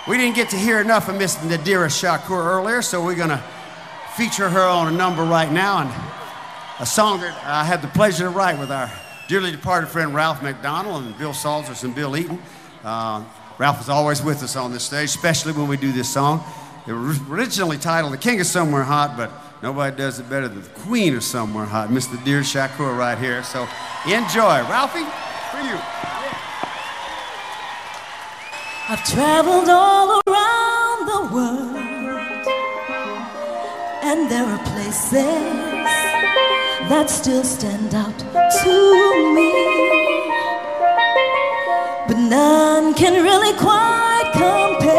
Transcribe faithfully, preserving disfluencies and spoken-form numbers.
We didn't get to hear enough of Miss Nadira Shakur earlier, so we're going to feature her on a number right now, and a song that I had the pleasure to write with our dearly departed friend Ralph McDonald and Bill Salters and Bill Eaton. Uh, Ralph is always with us on this stage, especially when we do this song. It was originally titled The King of Somewhere Hot, but nobody does it better than the Queen of Somewhere Hot, Miss Nadira Shakur right here. So enjoy. Ralphie, for you. I've traveled all around the world, and there are places that still stand out to me, but none can really quite compare